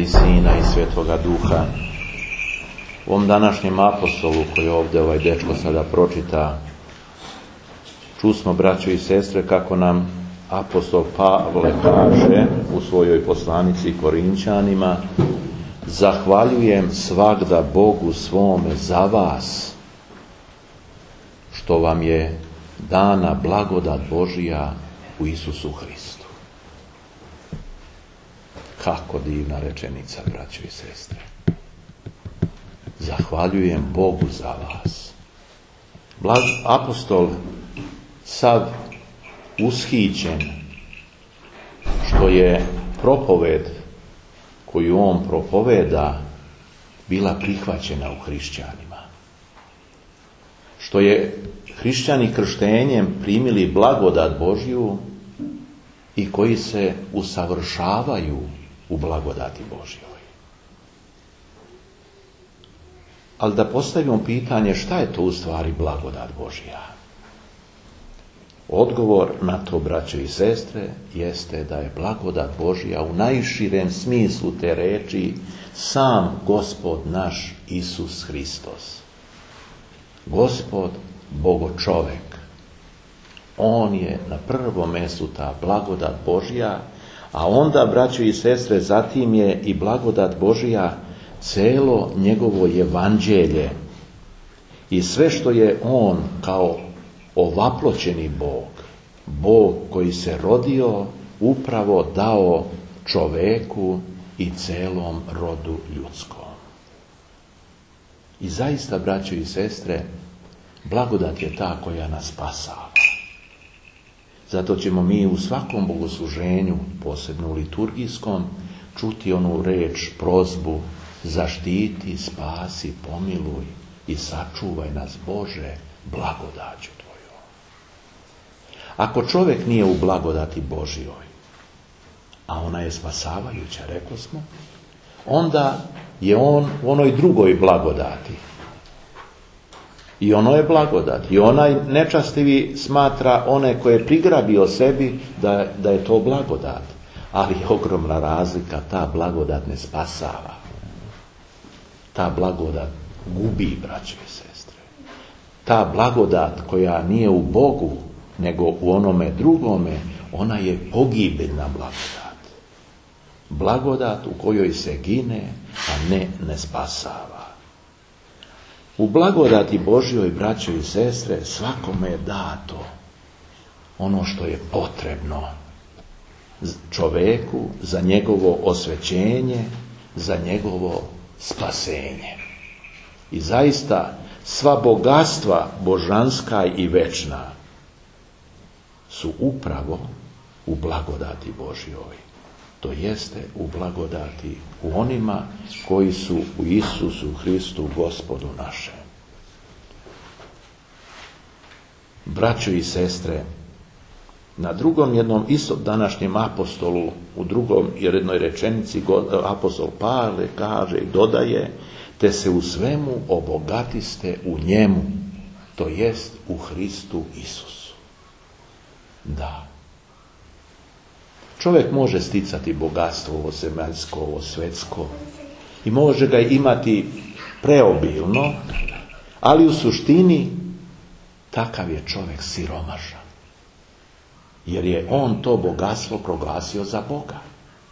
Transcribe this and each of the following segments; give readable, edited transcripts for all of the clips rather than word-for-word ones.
Sina i Svetoga Duha. U ovom današnjem apostolu koji ovdje ovaj dečko sada pročita, čusmo, braćo i sestre, kako nam apostol Pavle kaže u svojoj poslanici Korinčanima: zahvaljujem svagda Bogu svome za vas, što vam je dana blagodat Božija u Isusu Hristu. Kako divna rečenica, braćo i sestre. Zahvaljujem Bogu za vas. Apostol sav ushićen što je propoved koju on propoveda bila prihvaćena u hrišćanima. Što je hrišćani krštenjem primili blagodat Božju i koji se usavršavaju u blagodati Božjoj. Ali da postavimo pitanje, šta je to u stvari blagodat Božja? Odgovor na to, braćo i sestre, jeste da je blagodat Božja u najširem smislu te reči sam Gospod naš Isus Hristos. Gospod, Bogočovek. On je na prvom mjestu ta blagodat Božja, a onda, braćo i sestre, zatim je i blagodat Božja celo njegovo evanđelje i sve što je on kao ovaploćeni Bog, Bog koji se rodio, upravo dao čoveku i celom rodu ljudskom. I zaista, braćo i sestre, blagodat je ta koja nas spasava. Zato ćemo mi u svakom bogosluženju, posebno u liturgijskom, čuti onu reč, prozbu: zaštiti, spasi, pomiluj i sačuvaj nas, Bože, blagodaću Tvojom. Ako čovjek nije u blagodati Božjoj, a ona je spasavajuća, rekli smo, onda je on u onoj drugoj blagodati. I ono je blagodat. I onaj nečastivi smatra one koje je prigrabio sebi da je to blagodat. Ali je ogromna razlika, ta blagodat ne spasava. Ta blagodat gubi, braćo i sestre. Ta blagodat koja nije u Bogu, nego u onome drugome, ona je pogibeljna blagodat. Blagodat u kojoj se gine, a ne spasava. U blagodati Božjoj, braćo i sestre, svakome je dato ono što je potrebno čoveku za njegovo osvećenje, za njegovo spasenje. I zaista sva bogatstva božanska i večna su upravo u blagodati Božjoj. To jeste u blagodati u onima koji su u Isusu Hristu Gospodu našem. Braćo i sestre, na drugom jednom isto današnjem apostolu, u drugom jednoj rečenici apostol Pavle kaže i dodaje: te se u svemu obogatiste u njemu, to jest u Hristu Isusu. Da. Čovjek može sticati bogatstvo, ovo zemaljsko, ovo svetsko, i može ga imati preobilno, ali u suštini takav je čovjek siromašan. Jer je on to bogatstvo proglasio za Boga.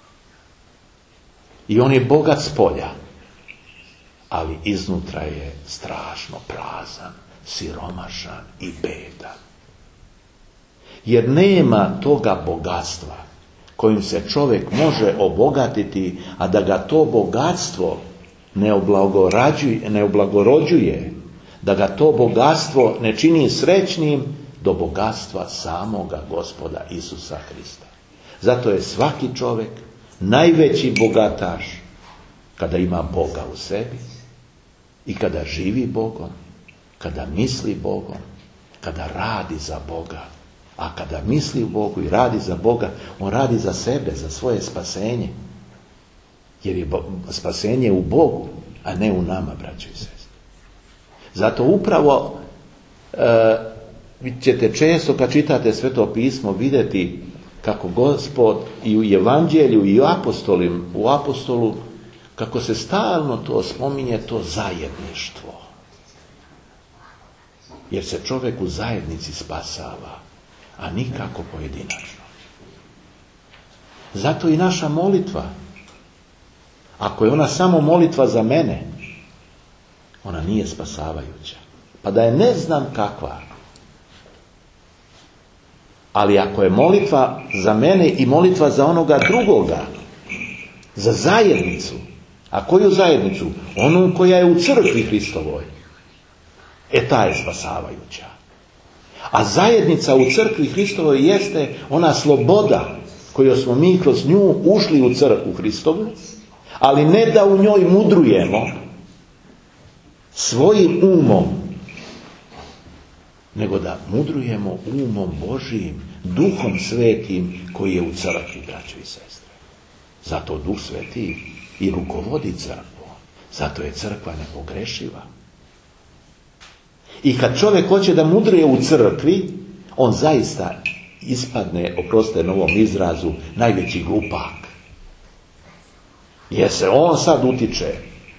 I on je bogat s polja, ali iznutra je strašno prazan, siromašan i bedan. Jer nema toga bogatstva kojim se čovjek može obogatiti, a da ga to bogatstvo ne oblagorođuje, da ga to bogatstvo ne čini srećnim do bogatstva samoga Gospoda Isusa Hrista. Zato je svaki čovjek najveći bogataš kada ima Boga u sebi i kada živi Bogom, kada misli Bogom, kada radi za Boga. A kada misli u Bogu i radi za Boga, on radi za sebe, za svoje spasenje. Jer je spasenje u Bogu, a ne u nama, braćo i sestre. Zato upravo vi ćete često kad čitate Sveto pismo vidjeti kako Gospod i u evanđelju i u apostolu kako se stalno to spominje, to zajedništvo. Jer se čovjek u zajednici spasava, a nikako pojedinačno. Zato i naša molitva, ako je ona samo molitva za mene, ona nije spasavajuća. Pa da je ne znam kakva. Ali ako je molitva za mene i molitva za onoga drugoga, za zajednicu, a koju zajednicu? Onu koja je u crkvi Hristovoj. Ta je spasavajuća. A zajednica u crkvi Hristovoj jeste ona sloboda koju smo mi kroz nju ušli u crkvu Hristovu, ali ne da u njoj mudrujemo svojim umom, nego da mudrujemo umom Božijim, Duhom Svetim koji je u crkvi, braćo i sestre. Zato Duh Sveti i rukovodi crkvom. Zato je crkva nepogrešiva. I kad čovjek hoće da mudruje u crkvi, on zaista ispadne, oprostite na ovom izrazu, najveći glupak. Jer se on sad utiče,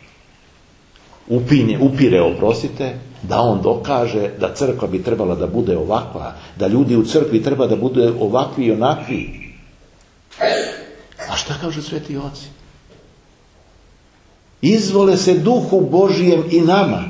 upire, oprostite, da on dokaže da crkva bi trebala da bude ovakva, da ljudi u crkvi treba da bude ovakvi i onakvi. A šta kažu sveti oci? Izvole se Duhu Božijem i nama.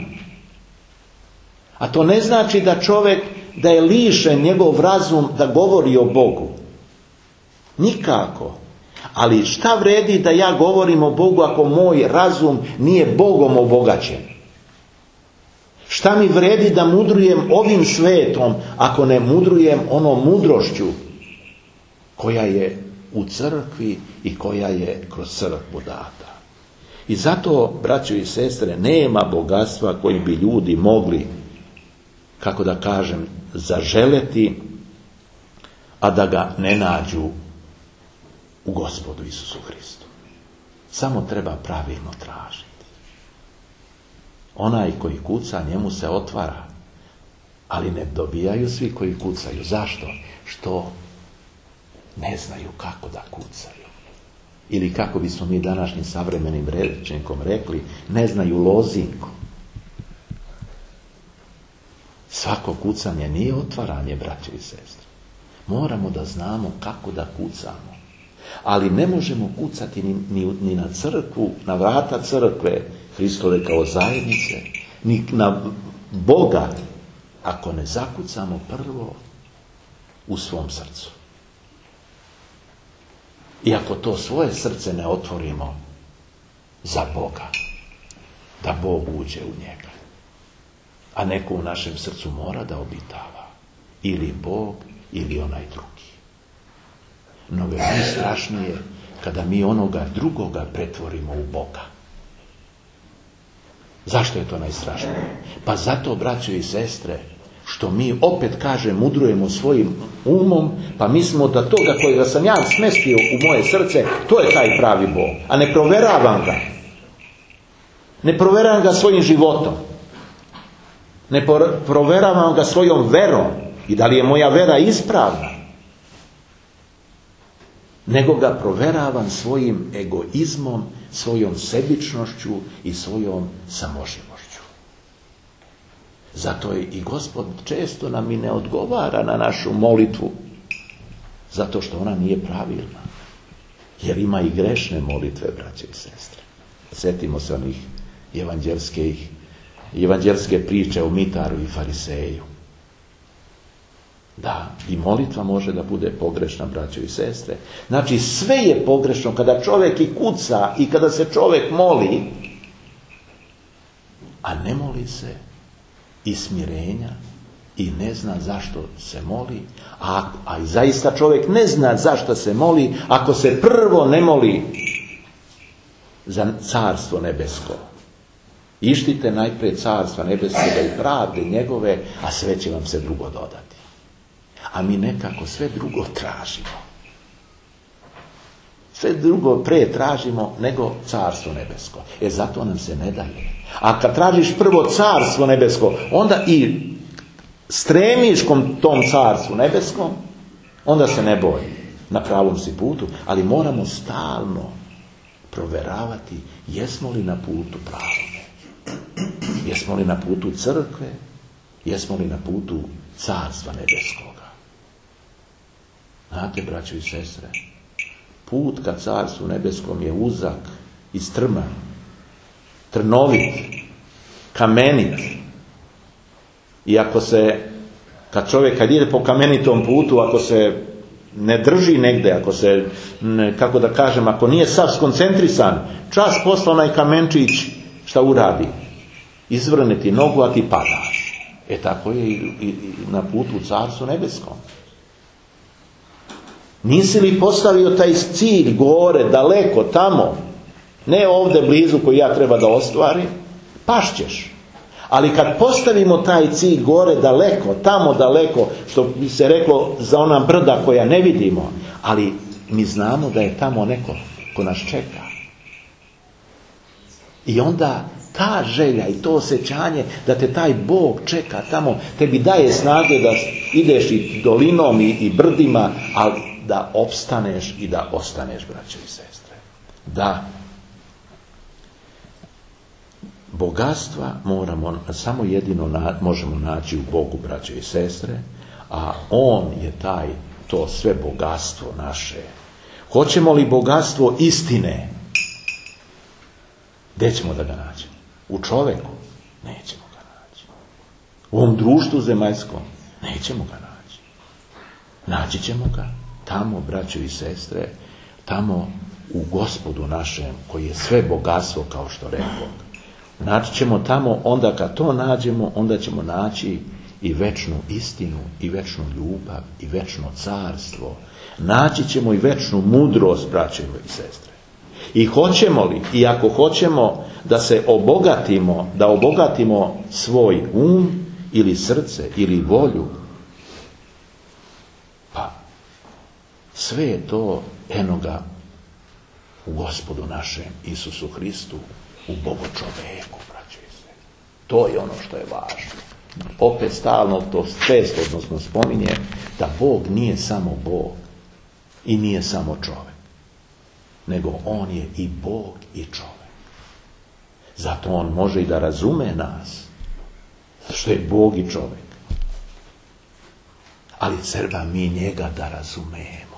A to ne znači da čovjek, da je lišen njegov razum da govori o Bogu. Nikako. Ali šta vredi da ja govorim o Bogu ako moj razum nije Bogom obogaćen? Šta mi vredi da mudrujem ovim svetom ako ne mudrujem onom mudrošću koja je u crkvi i koja je kroz crkvu data? I zato, braćo i sestre, nema bogatstva koji bi ljudi mogli, kako da kažem, zaželeti, a da ga ne nađu u Gospodu Isusu Hristu. Samo treba pravilno tražiti. Onaj koji kuca, njemu se otvara. Ali ne dobijaju svi koji kucaju. Zašto? Što ne znaju kako da kucaju. Ili kako bismo mi današnjim savremenim rečnikom rekli, ne znaju lozinku. Svako kucanje nije otvaranje, braće i sestre. Moramo da znamo kako da kucamo. Ali ne možemo kucati ni na crkvu, na vrata crkve Hristove kao zajednice, ni na Boga, ako ne zakucamo prvo u svom srcu. I ako to svoje srce ne otvorimo za Boga, da Bog uđe u njega. A neko u našem srcu mora da obitava. Ili Bog, ili onaj drugi. Mnogo je najstrašnije kada mi onoga drugoga pretvorimo u Boga. Zašto je to najstrašnije? Pa zato, braćo i sestre, što mi opet, kažem, mudrujemo svojim umom, pa mislimo da toga kojega sam ja smestio u moje srce, to je taj pravi Bog. A ne proveravam ga. Ne proveravam ga svojim životom. Ne proveravam ga svojom verom. I da li je moja vera ispravna? Nego ga proveravam svojim egoizmom, svojom sebičnošću i svojom samoživošću. Zato i Gospod često nam i ne odgovara na našu molitvu, zato što ona nije pravilna. Jer ima i grešne molitve, braće i sestre. Sjetimo se onih evanđelske priče o mitaru i fariseju. Da, i molitva može da bude pogrešna, braćo i sestre. Znači, sve je pogrešno kada čovjek i kuca i kada se čovjek moli, a ne moli se iz smirenja i ne zna zašto se moli, a i zaista čovjek ne zna zašto se moli ako se prvo ne moli za carstvo nebesko. Ištite najprije carstva nebeskoga i pravde njegove, a sve će vam se drugo dodati. A mi nekako sve drugo tražimo. Sve drugo pre tražimo nego carstvo nebesko. Zato nam se ne daje. A kad tražiš prvo carstvo nebesko, onda i stremiš kom tom carstvu nebeskom, onda se ne boj. Na pravom si putu, ali moramo stalno proveravati jesmo li na putu pravome, jesmo li na putu crkve, jesmo li na putu Carstva nebeskoga. Znate, braćo i sestre, put ka Carstvu nebeskom je uzak i strman, trnovit, kamenit. I kad čovjek ide po kamenitom putu, ako se ne drži negde, ako se, kako da kažem, ako nije sav skoncentrisan, čas posla onaj kamenčić šta uradi? Izvrne ti nogu, a ti padaš. Tako je i na putu u Carstvu nebeskom. Nisi li postavio taj cilj gore, daleko, tamo, ne ovdje blizu koji ja treba da ostvarim, pašćeš. Ali kad postavimo taj cilj gore, daleko, tamo daleko, što bi se reklo za ona brda koja ne vidimo, ali mi znamo da je tamo neko ko nas čeka. I onda ta želja i to osjećanje da te taj Bog čeka tamo, tebi daje snage da ideš i dolinom i brdima, ali da opstaneš i da ostaneš, braćo i sestre. Da bogatstva samo jedino možemo naći u Bogu, braćo i sestre, a On je to sve bogatstvo naše. Hoćemo li bogatstvo istine? Gdje ćemo da ga nađemo? U čoveku? Nećemo ga naći. U ovom društvu zemaljskom? Nećemo ga naći. Naći ćemo ga tamo, braćo i sestre, tamo u Gospodu našem, koji je sve bogatstvo, kao što rekao. Naći ćemo tamo, onda kad to nađemo, onda ćemo naći i večnu istinu, i večnu ljubav, i večno carstvo. Naći ćemo i večnu mudrost, braćo i sestre. I hoćemo li, i ako hoćemo da se obogatimo, da obogatimo svoj um, ili srce, ili volju, pa sve je to enoga u Gospodu našem Isusu Hristu, u Bogu čoveku, braćo i sestre. To je ono što je važno. Opet stalno to često, odnosno spominje, da Bog nije samo Bog i nije samo čovek, nego On je i Bog i čovek. Zato On može i da razume nas, što je Bog i čovek. Ali treba mi njega da razumemo.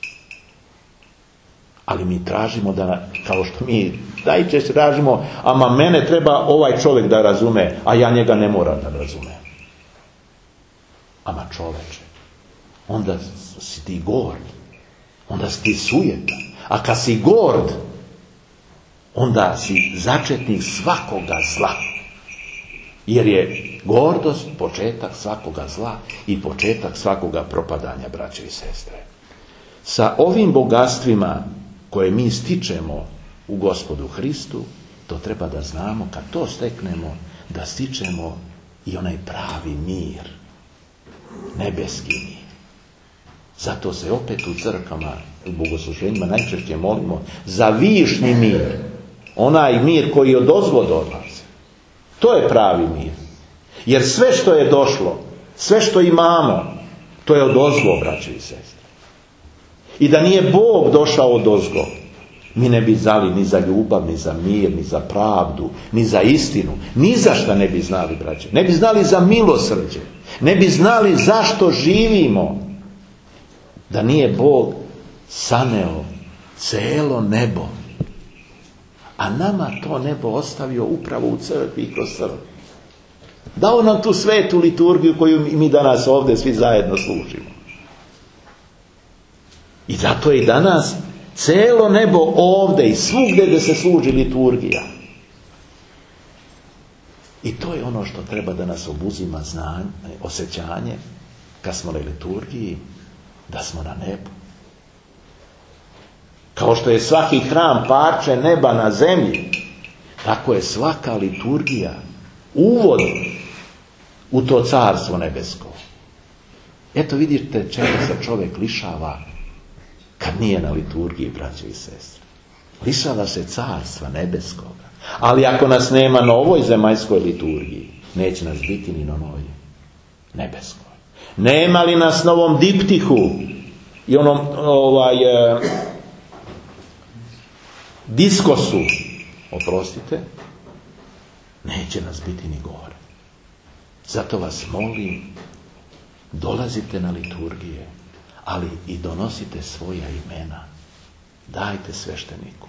Ali mi tražimo da, kao što mi najčešće tražimo, ama mene treba ovaj čovjek da razume, a ja njega ne moram da razumem. Ama čoveče, onda si ti gord, onda si ti sujetan. A kad si gord, onda si začetnik svakoga zla. Jer je gordost početak svakoga zla i početak svakoga propadanja, braće i sestre. Sa ovim bogatstvima koje mi stičemo u Gospodu Hristu, to treba da znamo, kad to steknemo, da stičemo i onaj pravi mir, nebeski mir. Zato se opet u crkvama, u bogosluženjima najčešće molimo za višnji mir, onaj mir koji odozgo dolazi. To je pravi mir. Jer sve što je došlo, sve što imamo, to je odozgo, braće i sestre. I da nije Bog došao odozgo, mi ne bi znali ni za ljubav, ni za mir, ni za pravdu, ni za istinu. Ni za šta ne bi znali, braće. Ne bi znali za milosrđe. Ne bi znali zašto živimo. Da nije Bog saneo cijelo nebo. A nama to nebo ostavio upravo u crkvi i kroz crkvu. Dao nam tu svetu liturgiju koju mi danas ovdje svi zajedno služimo. I zato je i danas cijelo nebo ovdje i svugdje gdje se služi liturgija. I to je ono što treba da nas obuzima znanje, osjećanje, kad smo na liturgiji, da smo na nebu. Kao što je svaki hram parče neba na zemlji, tako je svaka liturgija uvod u to carstvo nebesko. Eto vidite čega se čovjek lišava kad nije na liturgiji, braće i sestre. Lišava se carstva nebeskoga. Ali ako nas nema na ovoj zemaljskoj liturgiji, neće nas biti ni na onoj nebeskoj. Nema li nas na ovom diptihu i onom diskosu, oprostite, neće nas biti ni gore. Zato vas molim, dolazite na liturgije, ali i donosite svoja imena. Dajte svešteniku.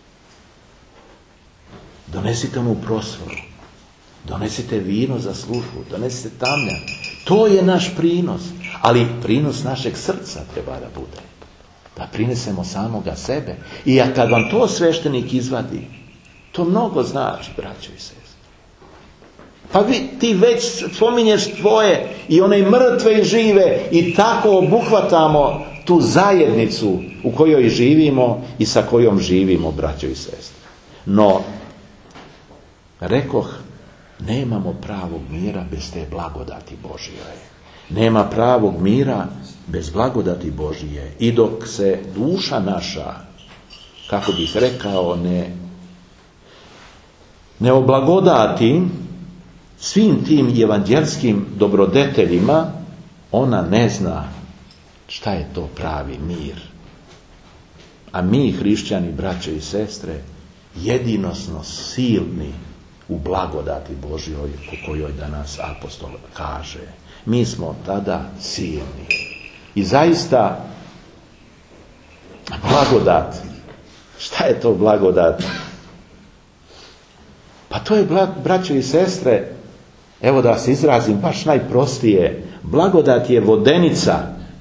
Donesite mu prosvoru. Donesite vino za službu. Donesite tamjan. To je naš prinos. Ali prinos našeg srca treba da bude. Da prinesemo samoga sebe. I kad vam to sveštenik izvadi, to mnogo znači, braćo i sestre. Pa ti već spominješ tvoje i one mrtve i žive i tako obuhvatamo tu zajednicu u kojoj živimo i sa kojom živimo, braćo i sestre. No, rekoh, nemamo pravog mira bez te blagodati Božije. Nema pravog mira bez blagodati Božije. I dok se duša naša, kako bih rekao, ne oblagodati svim tim evanđelskim dobrodeteljima, ona ne zna šta je to pravi mir. A mi, hrišćani, braće i sestre, jedinosno silni u blagodati Božjoj o kojoj danas apostol kaže. Mi smo tada silni. I zaista blagodat, šta je to blagodat? Pa to je, braćo i sestre, evo da se izrazim baš najprostije, blagodat je vodenica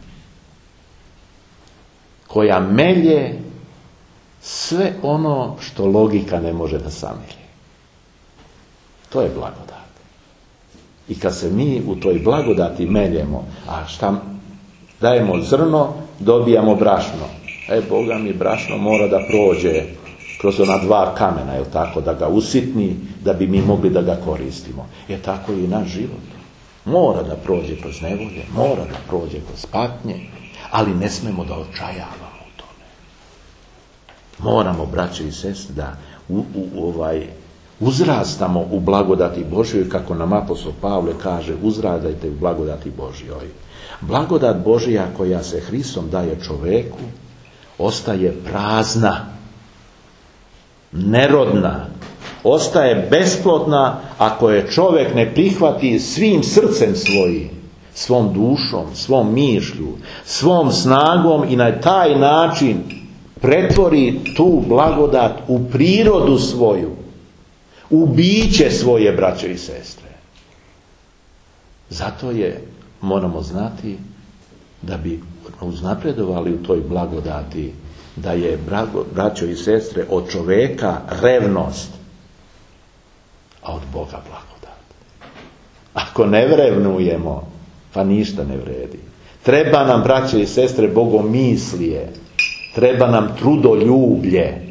koja melje sve ono što logika ne može da samelje. To je blagodat. I kad se mi u toj blagodati meljemo, a šta dajemo zrno, dobijamo brašno. Boga mi, brašno mora da prođe kroz ona 2 kamena, je tako, da ga usitni, da bi mi mogli da ga koristimo. Tako i naš život. Mora da prođe kroz nevolje, mora da prođe kroz patnje, ali ne smemo da očajavamo u tome. Moramo, braćo i sestre, da uzrastamo u blagodati Božjoj, kako nam apostol Pavle kaže, uzrastajte u blagodati Božjoj. Blagodat Božja koja se Hristom daje čoveku ostaje prazna, nerodna, ostaje besplodna ako je čovjek ne prihvati svim srcem svojim, svom dušom, svom mišlju, svom snagom i na taj način pretvori tu blagodat u prirodu svoju, u biće svoje, braćo i sestre. Zato moramo znati da bi uznapredovali u toj blagodati, da je, braćo i sestre, od čoveka revnost, a od Boga blagodat. Ako ne revnujemo, pa ništa ne vredi. Treba nam, braćo i sestre, bogomislije, treba nam trudoljublje,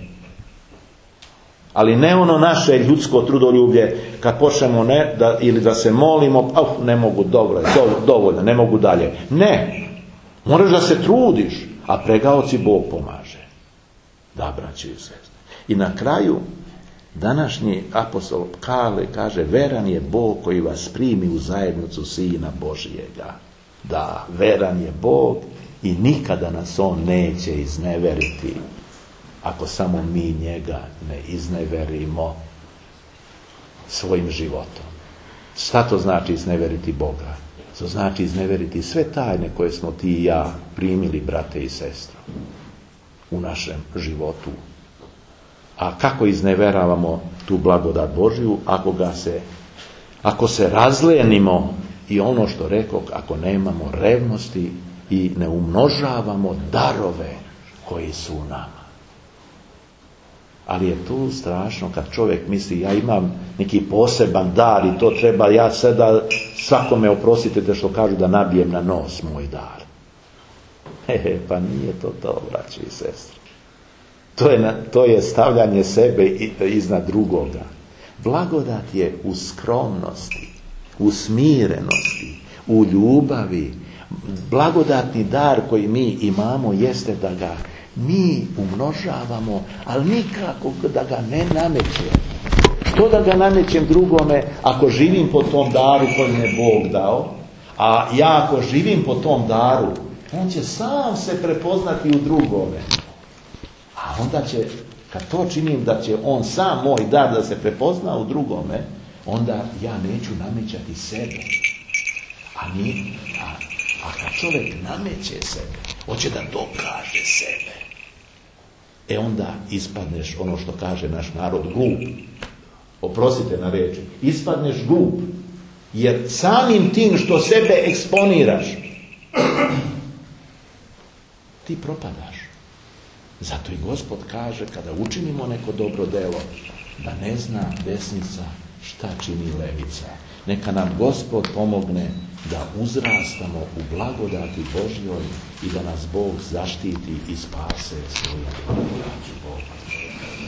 ali ne ono naše ljudsko trudoljublje, kad počnemo ili da se molimo, ne mogu, dovoljno, ne mogu dalje. Ne, moraš da se trudiš, a pregaoci Bog pomaže. Da, braći i sestre. I na kraju, današnji apostol kaže, veran je Bog koji vas primi u zajednicu Sina Božijega. Da, veran je Bog i nikada nas on neće izneveriti, ako samo mi njega ne izneverimo svojim životom. Šta to znači izneveriti Boga? To znači izneveriti sve tajne koje smo ti i ja primili, brate i sestre, u našem životu. A kako izneveravamo tu blagodat Božju? Ako se razlenimo i ono što rekoh, ako nemamo revnosti i ne umnožavamo darove koji su u nama. Ali je tu strašno kad čovjek misli, ja imam neki poseban dar i to treba ja sada svakome, oprostite što kažu, da nabijem na nos moj dar. Pa nije to, braći i sestre. To je stavljanje sebe iznad drugoga. Blagodat je u skromnosti, u smirenosti, u ljubavi. Blagodatni dar koji mi imamo jeste da ga mi umnožavamo, ali nikako da ga ne namećemo. Što da ga namećem drugome ako živim po tom daru koji mi je Bog dao, a ja ako živim po tom daru, on će sam se prepoznati u drugome. A onda će Kad to činim da će on sam moj dar da se prepozna u drugome, onda ja neću namećati sebe. A kad čovjek nameće sebe, hoće da dokaže sebe, onda ispadneš, ono što kaže naš narod, glup. Oprostite na reči. Ispadneš glup. Jer samim tim što sebe eksponiraš, ti propadaš. Zato i Gospod kaže, kada učinimo neko dobro delo, da ne zna desnica šta čini levica. Neka nam Gospod pomogne da uzrastamo u blagodati Božjoj i da nas Bog zaštiti i spase svojom blagodati Boga.